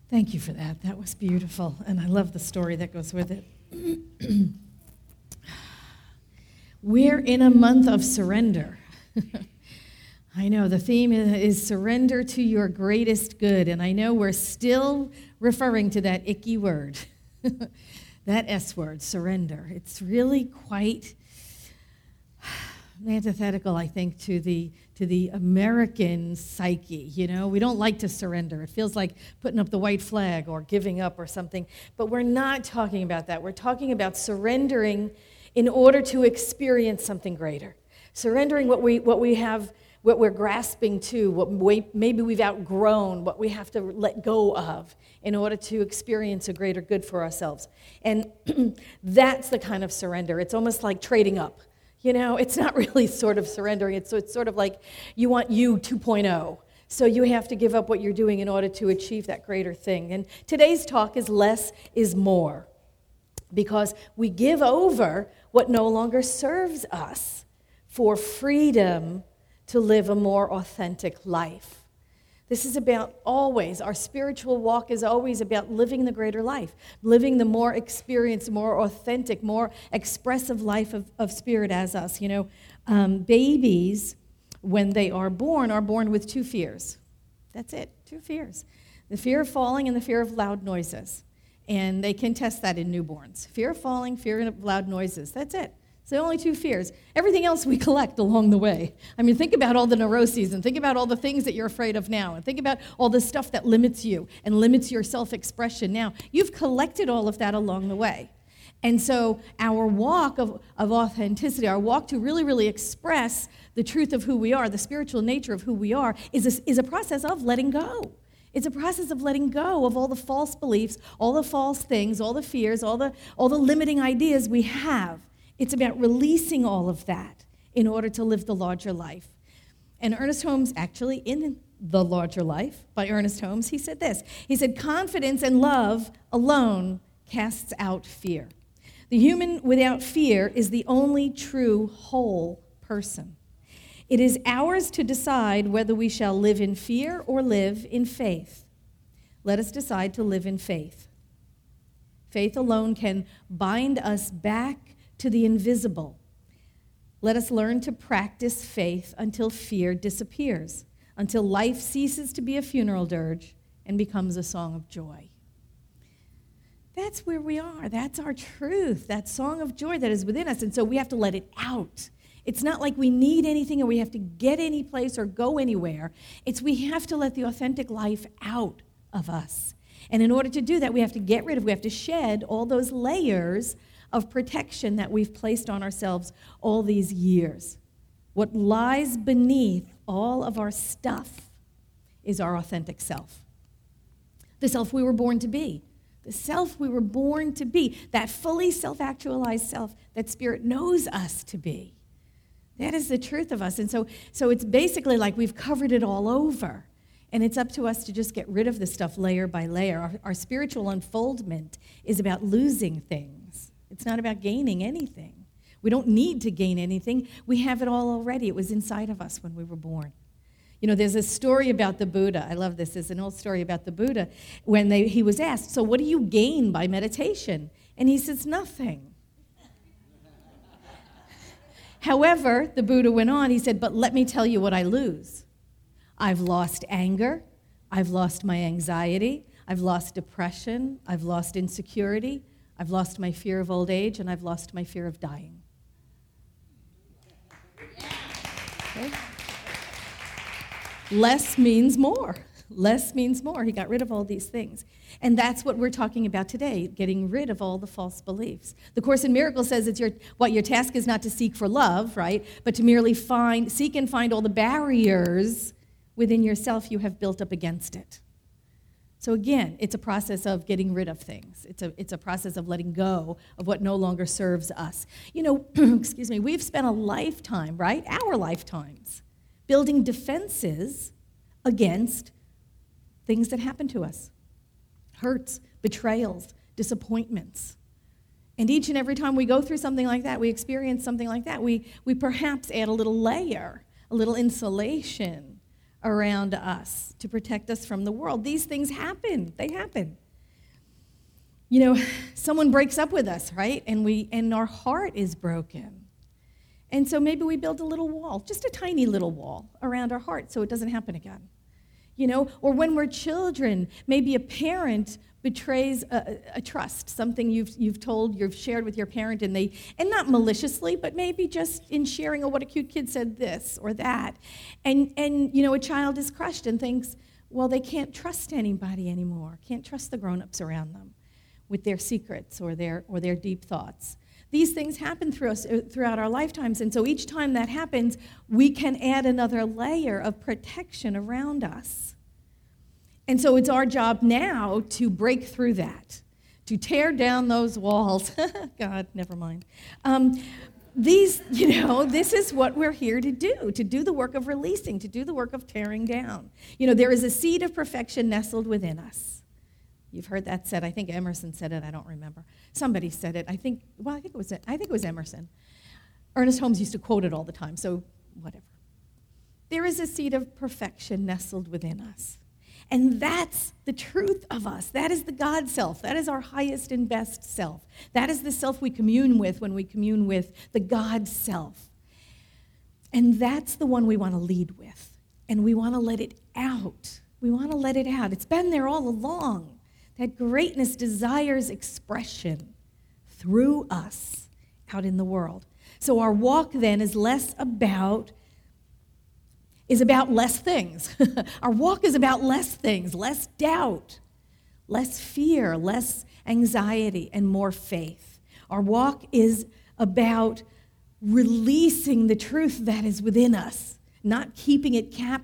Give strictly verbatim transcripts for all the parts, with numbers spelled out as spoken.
Thank you for that. That was beautiful, and I love the story that goes with it. We're in a month of surrender. I know the theme is surrender to your greatest good, and I know we're still referring to that icky word, that S word, surrender. It's really quite antithetical, I think, to the to the American psyche. You know, we don't like to surrender. It feels like putting up the white flag or giving up or something. But we're not talking about that. We're talking about surrendering in order to experience something greater. Surrendering what we what we have, what we're grasping to, what we, maybe we've outgrown, what we have to let go of in order to experience a greater good for ourselves. And that's the kind of surrender. It's almost like trading up. You know, it's not really sort of surrendering. It's, it's sort of like you want you two point oh. So you have to give up what you're doing in order to achieve that greater thing. And today's talk is less is more, because we give over what no longer serves us for freedom to live a more authentic life. This is about always, our spiritual walk is always about living the greater life, living the more experienced, more authentic, more expressive life of, of spirit as us. You know, um, babies, when they are born, are born with two fears. That's it, two fears. The fear of falling and the fear of loud noises. And they can test that in newborns. Fear of falling, fear of loud noises. That's it. It's the only two fears. Everything else we collect along the way. I mean, think about all the neuroses and think about all the things that you're afraid of now and think about all the stuff that limits you and limits your self-expression now. You've collected all of that along the way. And so our walk of, of authenticity, our walk to really, really express the truth of who we are, the spiritual nature of who we are, is a, is a process of letting go. It's a process of letting go of all the false beliefs, all the false things, all the fears, all the all the limiting ideas we have. It's about releasing all of that in order to live the larger life. And Ernest Holmes, actually, in The Larger Life by Ernest Holmes, he said this. He said, confidence and love alone casts out fear. The human without fear is the only true whole person. It is ours to decide whether we shall live in fear or live in faith. Let us decide to live in faith. Faith alone can bind us back to the invisible. Let us learn to practice faith until fear disappears, until life ceases to be a funeral dirge and becomes a song of joy. That's where we are. That's our truth, that song of joy that is within us. And so we have to let it out. It's not like we need anything or we have to get any place or go anywhere. It's we have to let the authentic life out of us. And in order to do that, we have to get rid of, we have to shed all those layers of protection that we've placed on ourselves all these years. What lies beneath all of our stuff is our authentic self. The self we were born to be. The self we were born to be. That fully self-actualized self that Spirit knows us to be. That is the truth of us. And so, so it's basically like we've covered it all over. And it's up to us to just get rid of this stuff layer by layer. Our, our spiritual unfoldment is about losing things. It's not about gaining anything. We don't need to gain anything. We have it all already. It was inside of us when we were born. You know, there's a story about the Buddha. I love this. There's an old story about the Buddha when they, he was asked, so what do you gain by meditation? And he says, nothing. However, the Buddha went on, he said, but let me tell you what I lose. I've lost anger. I've lost my anxiety. I've lost depression. I've lost insecurity. I've lost my fear of old age, and I've lost my fear of dying. Okay? Less means more. Less means more. He got rid of all these things. And that's what we're talking about today, getting rid of all the false beliefs. The Course in Miracles says it's your what your task is not to seek for love, right? But to merely find, seek and find all the barriers within yourself you have built up against it. So again, it's a process of getting rid of things. It's a it's a process of letting go of what no longer serves us. You know, excuse me, we've spent a lifetime, right? Our lifetimes, building defenses against things that happen to us. Hurts, betrayals, disappointments. And each and every time we go through something like that, we experience something like that, we, we perhaps add a little layer, a little insulation around us to protect us from the world. These things happen. They happen. You know, someone breaks up with us, right? And we and our heart is broken. And so maybe we build a little wall, just a tiny little wall around our heart so it doesn't happen again. You know, or when we're children, maybe a parent betrays a, a trust, something you've you've told, you've shared with your parent, and they, and not maliciously, but maybe just in sharing, oh, what a cute kid said this or that. And, and you know, a child is crushed and thinks, well, they can't trust anybody anymore, can't trust the grown-ups around them with their secrets or their or their deep thoughts. These things happen through us, throughout our lifetimes, and so each time that happens, we can add another layer of protection around us. And so it's our job now to break through that, to tear down those walls. God, never mind. Um, these, you know, this is what we're here to do, to do the work of releasing, to do the work of tearing down. You know, there is a seed of perfection nestled within us. You've heard that said. I think Emerson said it. I don't remember. Somebody said it. I think, well, I think it was, I think it was Emerson. Ernest Holmes used to quote it all the time, so whatever. There is a seed of perfection nestled within us. And that's the truth of us. That is the God self. That is our highest and best self. That is the self we commune with when we commune with the God self. And that's the one we want to lead with. And we want to let it out. We want to let it out. It's been there all along. That greatness desires expression through us out in the world. So our walk then is less about is about less things. Our walk is about less things, less doubt, less fear, less anxiety, and more faith. Our walk is about releasing the truth that is within us, not keeping it cap-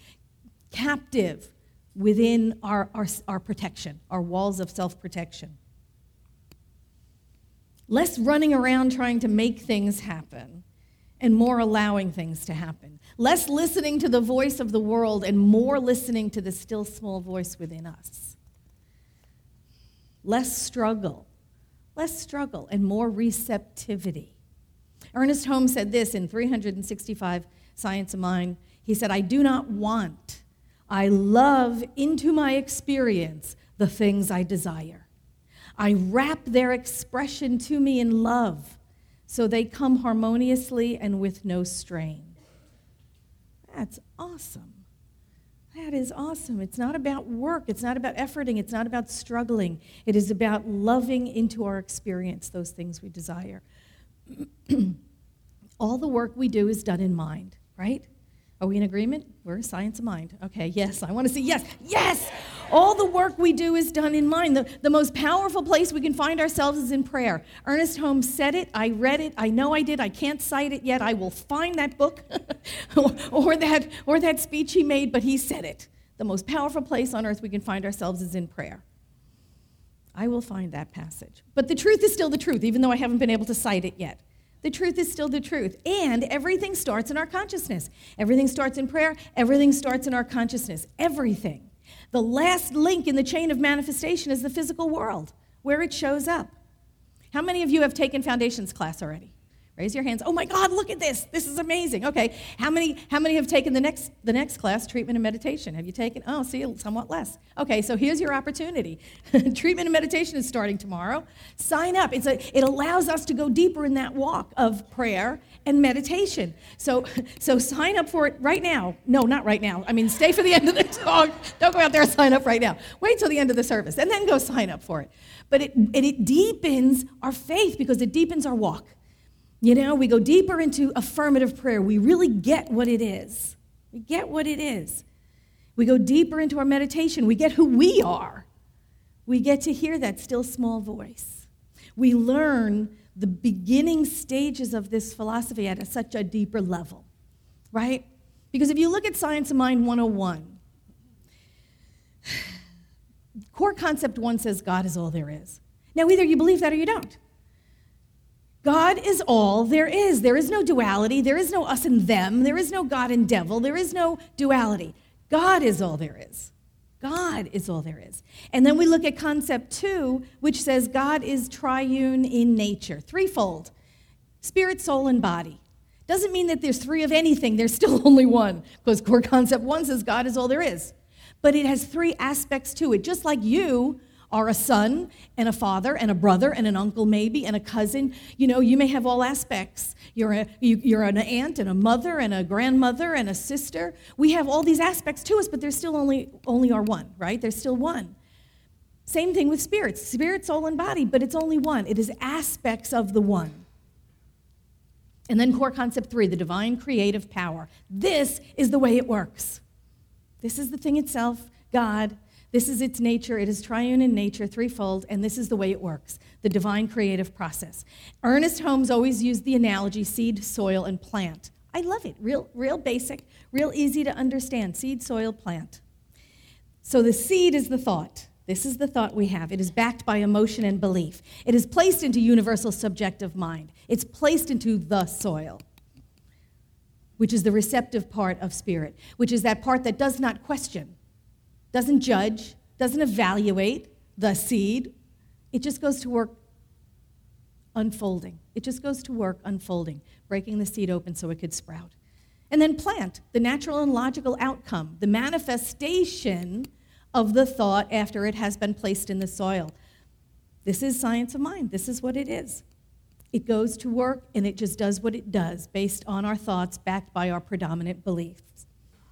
captive within our, our, our protection, our walls of self-protection. Less running around trying to make things happen, and more allowing things to happen. Less listening to the voice of the world and more listening to the still small voice within us. Less struggle. Less struggle and more receptivity. Ernest Holmes said this in three hundred sixty-five Science of Mind. He said, I do not want, I love into my experience the things I desire. I wrap their expression to me in love, so they come harmoniously and with no strain. That's awesome. That is awesome. It's not about work. It's not about efforting. It's not about struggling. It is about loving into our experience those things we desire. All the work we do is done in mind, right? Are we in agreement? We're a science of mind. Okay, yes, I want to say yes. Yes! All the work we do is done in mind. The, the most powerful place we can find ourselves is in prayer. Ernest Holmes said it. I read it. I know I did. I can't cite it yet. I will find that book or, or, that, or that speech he made, but he said it. The most powerful place on earth we can find ourselves is in prayer. I will find that passage. But the truth is still the truth, even though I haven't been able to cite it yet. The truth is still the truth. And everything starts in our consciousness. Everything starts in prayer. Everything starts in our consciousness. Everything. The last link in the chain of manifestation is the physical world, where it shows up. How many of you have taken foundations class already? Raise your hands. Oh my God, look at this. This is amazing. Okay, how many how many have taken the next the next class, treatment and meditation? Have you taken? Oh, see, somewhat less. Okay, so here's your opportunity. Treatment and meditation is starting tomorrow. Sign up. It's a, it allows us to go deeper in that walk of prayer and meditation. So so sign up for it right now. No, not right now. I mean, stay for the end of the talk. Don't go out there and sign up right now. Wait till the end of the service, and then go sign up for it. But it and it deepens our faith because it deepens our walk. You know, we go deeper into affirmative prayer. We really get what it is. We get what it is. We go deeper into our meditation. We get who we are. We get to hear that still small voice. We learn the beginning stages of this philosophy at a, such a deeper level, right? Because if you look at Science of Mind one oh one, core concept one says God is all there is. Now, either you believe that or you don't. God is all there is. There is no duality. There is no us and them. There is no God and devil. There is no duality. God is all there is. God is all there is. And then we look at concept two, which says God is triune in nature, threefold, spirit, soul, and body. Doesn't mean that there's three of anything. There's still only one, because core concept one says God is all there is. But it has three aspects to it. Just like you are a son and a father and a brother and an uncle maybe and a cousin. You know, you may have all aspects. You're, a, you, you're an aunt and a mother and a grandmother and a sister. We have all these aspects to us, but there's still only, only our one, right? There's still one. Same thing with spirits. Spirit, soul, and body, but it's only one. It is aspects of the one. And then core concept three, the divine creative power. This is the way it works. This is the thing itself, God. This is its nature. It is triune in nature, threefold, and this is the way it works, the divine creative process. Ernest Holmes always used the analogy seed, soil, and plant. I love it. Real, real basic, real easy to understand. Seed, soil, plant. So the seed is the thought. This is the thought we have. It is backed by emotion and belief. It is placed into universal subjective mind. It's placed into the soil, which is the receptive part of spirit, which is that part that does not question, doesn't judge, doesn't evaluate the seed. It just goes to work unfolding. It just goes to work unfolding, breaking the seed open so it could sprout. And then plant, the natural and logical outcome, the manifestation of the thought after it has been placed in the soil. This is science of mind. This is what it is. It goes to work, and it just does what it does based on our thoughts backed by our predominant beliefs.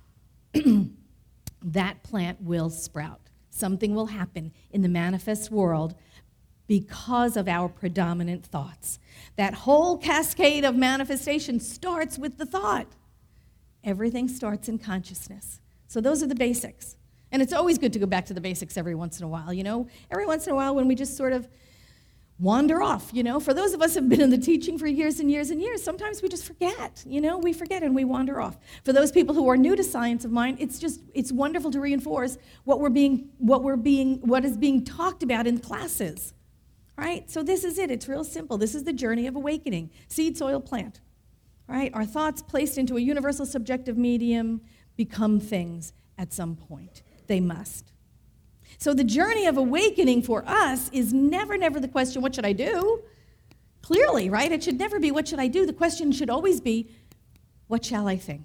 That plant will sprout. Something will happen in the manifest world because of our predominant thoughts. That whole cascade of manifestation starts with the thought. Everything starts in consciousness. So those are the basics. And it's always good to go back to the basics every once in a while, you know? Every once in a while when we just sort of wander off, you know? For those of us who have been in the teaching for years and years and years, sometimes we just forget, you know? We forget and we wander off. For those people who are new to science of mind, it's just, it's wonderful to reinforce what we're being, what we're being, what is being talked about in classes, right? So this is it. It's real simple. This is the journey of awakening. Seed, soil, plant, right? Our thoughts placed into a universal subjective medium become things at some point. They must. So the journey of awakening for us is never, never the question, what should I do? Clearly, right? It should never be, what should I do? The question should always be, what shall I think?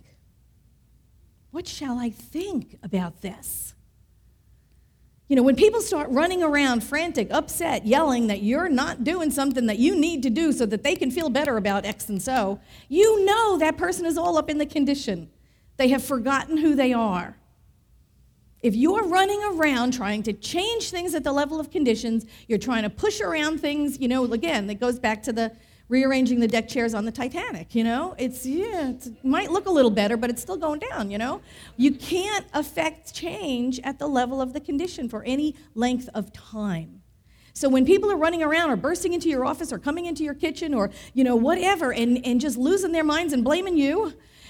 What shall I think about this? You know, when people start running around frantic, upset, yelling that you're not doing something that you need to do so that they can feel better about X and so, you know that person is all up in the condition. They have forgotten who they are. If you're running around trying to change things at the level of conditions, you're trying to push around things, you know, again, that goes back to the rearranging the deck chairs on the Titanic, you know? It's, yeah, it's, it might look a little better, but it's still going down, you know? You can't affect change at the level of the condition for any length of time. So when people are running around or bursting into your office or coming into your kitchen or, you know, whatever, and, and just losing their minds and blaming you,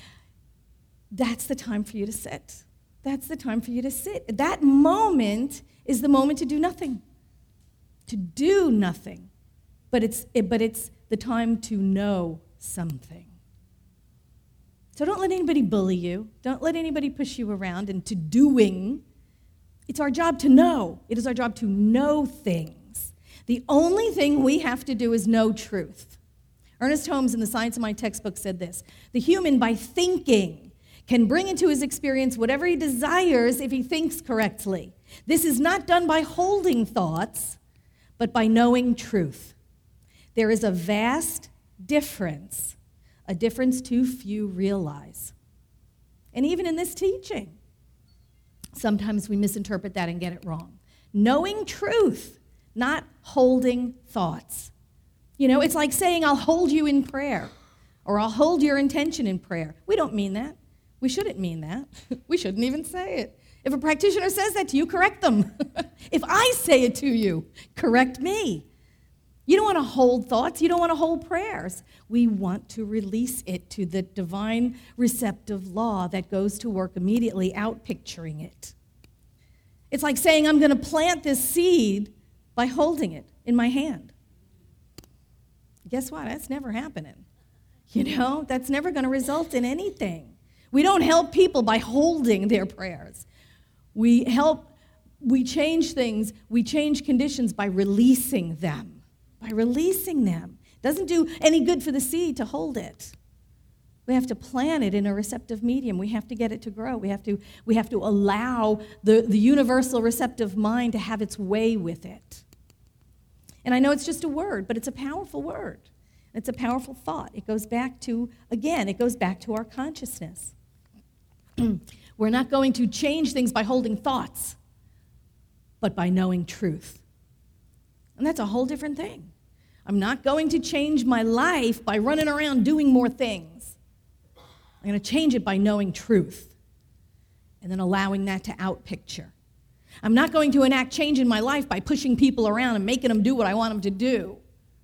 that's the time for you to sit. That's the time for you to sit. That moment is the moment to do nothing. To do nothing. But it's, it, but it's the time to know something. So don't let anybody bully you. Don't let anybody push you around into doing. It's our job to know. It is our job to know things. The only thing we have to do is know truth. Ernest Holmes in the Science of Mind textbook said this: the human, by thinking, can bring into his experience whatever he desires if he thinks correctly. This is not done by holding thoughts, but by knowing truth. There is a vast difference, a difference too few realize. And even in this teaching, sometimes we misinterpret that and get it wrong. Knowing truth, not holding thoughts. You know, it's like saying, I'll hold you in prayer, or I'll hold your intention in prayer. We don't mean that. We shouldn't mean that. We shouldn't even say it. If a practitioner says that to you, correct them. If I say it to you, correct me. You don't want to hold thoughts. You don't want to hold prayers. We want to release it to the divine receptive law that goes to work immediately, out picturing it. It's like saying, I'm going to plant this seed by holding it in my hand. Guess what? That's never happening. You know, that's never going to result in anything. We don't help people by holding their prayers. We help, we change things, we change conditions by releasing them. By releasing them. It doesn't do any good for the seed to hold it. We have to plant it in a receptive medium. We have to get it to grow. We have to, we have to allow the, the universal receptive mind to have its way with it. And I know it's just a word, but it's a powerful word. It's a powerful thought. It goes back to, again, it goes back to our consciousness. We're not going to change things by holding thoughts, but by knowing truth. And that's a whole different thing. I'm not going to change my life by running around doing more things. I'm going to change it by knowing truth and then allowing that to outpicture. I'm not going to enact change in my life by pushing people around and making them do what I want them to do.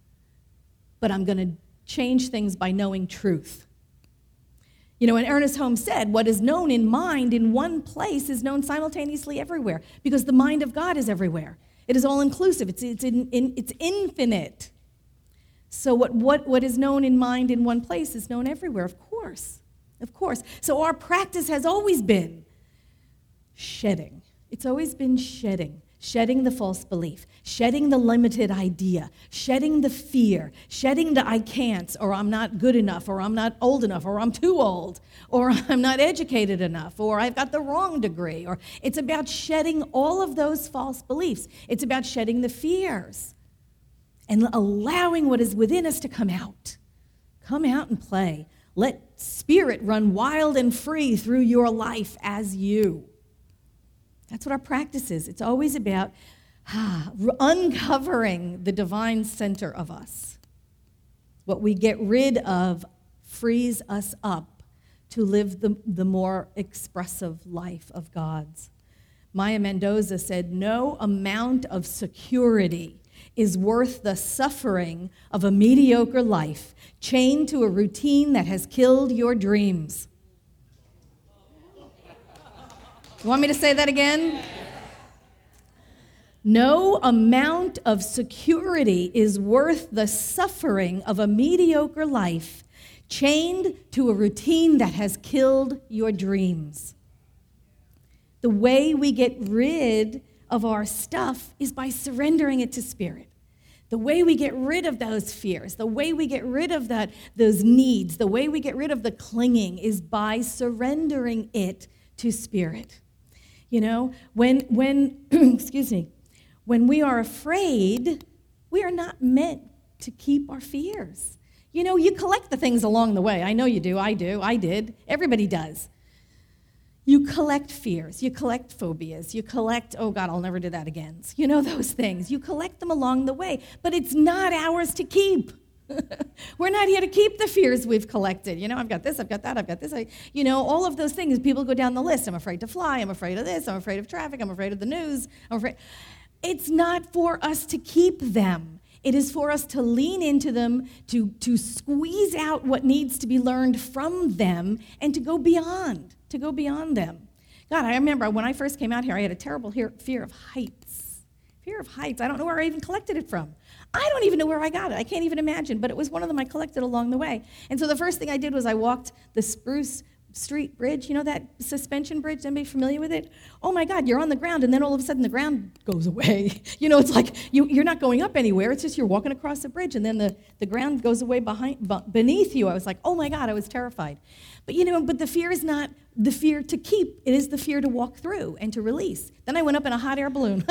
But I'm going to change things by knowing truth. You know, and Ernest Holmes said, what is known in mind in one place is known simultaneously everywhere, because the mind of God is everywhere. It is all-inclusive. It's, it's, in, in, it's infinite. So what, what, what is known in mind in one place is known everywhere, of course. Of course. So our practice has always been shedding. It's always been shedding. Shedding the false belief, shedding the limited idea, shedding the fear, shedding the I can't, or I'm not good enough, or I'm not old enough, or I'm too old, or I'm not educated enough, or I've got the wrong degree. Or it's about shedding all of those false beliefs. It's about shedding the fears and allowing what is within us to come out. Come out and play. Let spirit run wild and free through your life as you. That's what our practice is. It's always about ah, uncovering the divine center of us. What we get rid of frees us up to live the, the more expressive life of God's. Maya Mendoza said, no amount of security is worth the suffering of a mediocre life, chained to a routine that has killed your dreams. You want me to say that again? No amount of security is worth the suffering of a mediocre life, chained to a routine that has killed your dreams. The way we get rid of our stuff is by surrendering it to Spirit. The way we get rid of those fears, the way we get rid of that, those needs, the way we get rid of the clinging is by surrendering it to Spirit. You know, when, when excuse me, when we are afraid, we are not meant to keep our fears. You know, you collect the things along the way. I know you do. I do. I did. Everybody does. You collect fears. You collect phobias. You collect, oh, God, I'll never do that again. You know those things. You collect them along the way. But it's not ours to keep. We're not here to keep the fears we've collected. You know, I've got this, I've got that, I've got this. I, you know, all of those things. People go down the list. I'm afraid to fly. I'm afraid of this. I'm afraid of traffic. I'm afraid of the news. I'm afraid. It's not for us to keep them. It is for us to lean into them, to, to squeeze out what needs to be learned from them, and to go beyond, to go beyond them. God, I remember when I first came out here, I had a terrible fear of heights. Fear of heights. I don't know where I even collected it from. I don't even know where I got it. I can't even imagine, but it was one of them I collected along the way. And so the first thing I did was I walked the Spruce Street Bridge. You know that suspension bridge? Anybody familiar with it? Oh my God, you're on the ground, and then all of a sudden the ground goes away. You know, it's like you, you're not going up anywhere. It's just you're walking across the bridge, and then the, the ground goes away behind, beneath you. I was like, oh my God, I was terrified. But you know, but the fear is not the fear to keep. It is the fear to walk through and to release. Then I went up in a hot air balloon.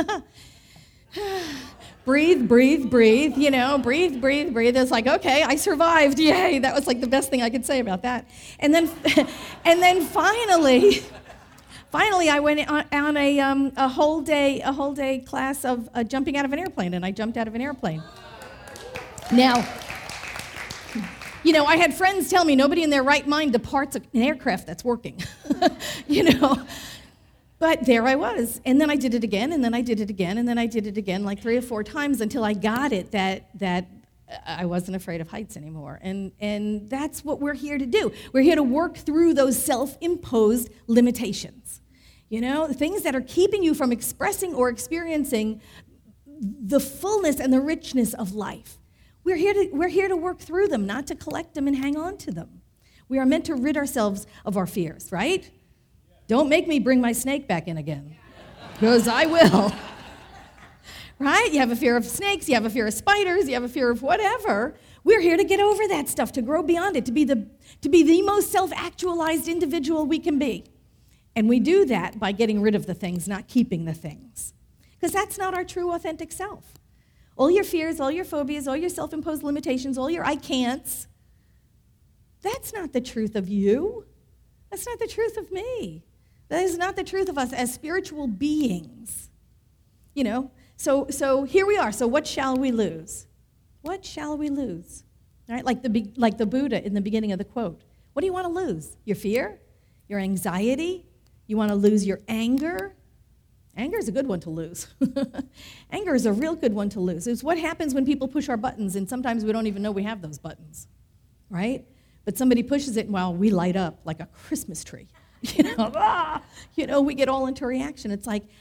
Breathe, breathe, breathe, you know, breathe, breathe, breathe. It's like, okay, I survived, yay. That was like the best thing I could say about that. And then and then finally, finally I went on, on a, um, a whole day, a whole day class of uh, jumping out of an airplane, and I jumped out of an airplane. Now, you know, I had friends tell me nobody in their right mind departs an aircraft that's working, you know. But there I was, and then I did it again, and then I did it again, and then I did it again like three or four times until I got it that that I wasn't afraid of heights anymore. And, and that's what we're here to do. We're here to work through those self-imposed limitations. You know, things that are keeping you from expressing or experiencing the fullness and the richness of life. We're here to, we're here to work through them, not to collect them and hang on to them. We are meant to rid ourselves of our fears, right? Don't make me bring my snake back in again, because I will. right? You have a fear of snakes, you have a fear of spiders, you have a fear of whatever. We're here to get over that stuff, to grow beyond it, to be the, to be the most self-actualized individual we can be. And we do that by getting rid of the things, not keeping the things. Because that's not our true, authentic self. All your fears, all your phobias, all your self-imposed limitations, all your I can'ts, that's not the truth of you. That's not the truth of me. That is not the truth of us as spiritual beings. You know, so so here we are. So what shall we lose? What shall we lose? All right, like the like the Buddha in the beginning of the quote. What do you want to lose? Your fear? Your anxiety? You want to lose your anger? Anger is a good one to lose. Anger is a real good one to lose. It's what happens when people push our buttons, and sometimes we don't even know we have those buttons, right? But somebody pushes it, and well, we light up like a Christmas tree. You know, ah, you know, we get all into reaction. It's like,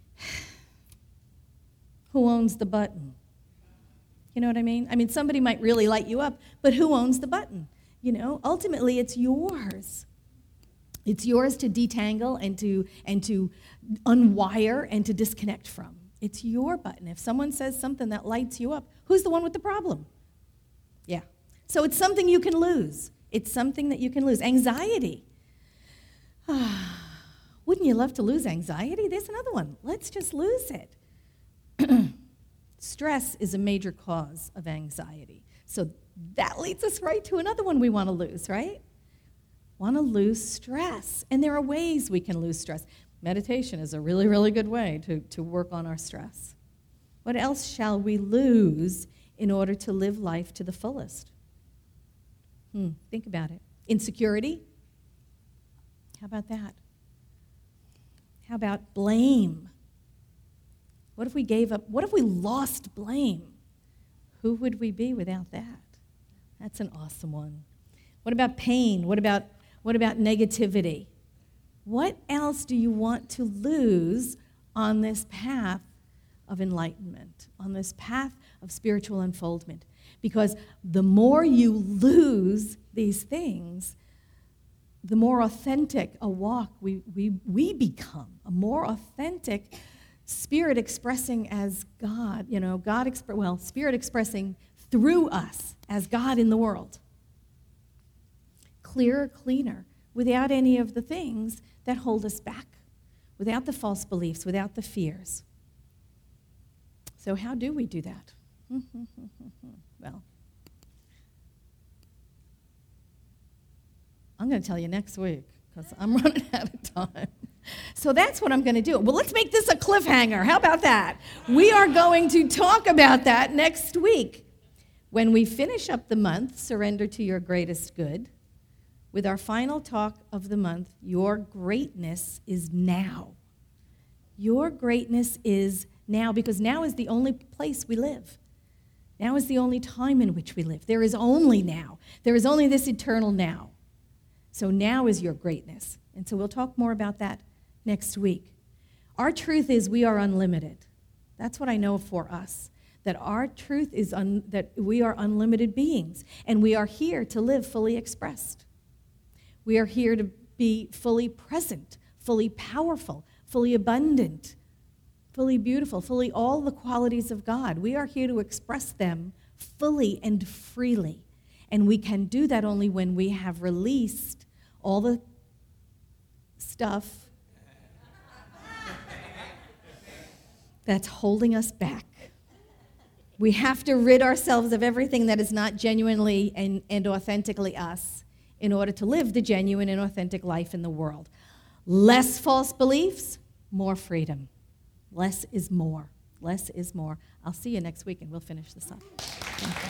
who owns the button? You know what I mean? I mean, somebody might really light you up, but who owns the button? You know, ultimately, it's yours. It's yours to detangle and to and to unwire and to disconnect from. It's your button. If someone says something that lights you up, who's the one with the problem? Yeah. So it's something you can lose. It's something that you can lose. Anxiety. Wouldn't you love to lose anxiety? There's another one. Let's just lose it. Stress is a major cause of anxiety. So that leads us right to another one we want to lose, right? Want to lose stress. And there are ways we can lose stress. Meditation is a really, really good way to, to work on our stress. What else shall we lose in order to live life to the fullest? Hmm, think about it. Insecurity? How about that? How about blame? What if we gave up? What if we lost blame? Who would we be without that? That's an awesome one. What about pain? What about what about negativity? What else do you want to lose on this path of enlightenment, on this path of spiritual unfoldment? Because the more you lose these things, the more authentic a walk we, we, we become, a more authentic spirit expressing as God, you know, God, exp- well, spirit expressing through us as God in the world. Clearer, cleaner, without any of the things that hold us back, without the false beliefs, without the fears. So how do we do that? Well, I'm going to tell you next week because I'm running out of time. So that's what I'm going to do. Well, let's make this a cliffhanger. How about that? We are going to talk about that next week when we finish up the month, Surrender to Your Greatest Good, with our final talk of the month, Your Greatness is Now. Your greatness is now, because now is the only place we live. Now is the only time in which we live. There is only now. There is only this eternal now. So now is your greatness. And so we'll talk more about that next week. Our truth is we are unlimited. That's what I know for us, that our truth is un- that we are unlimited beings, and we are here to live fully expressed. We are here to be fully present, fully powerful, fully abundant, fully beautiful, fully all the qualities of God. We are here to express them fully and freely. And we can do that only when we have released all the stuff that's holding us back. We have to rid ourselves of everything that is not genuinely and, and authentically us in order to live the genuine and authentic life in the world. Less false beliefs, more freedom. Less is more. Less is more. I'll see you next week, and we'll finish this up.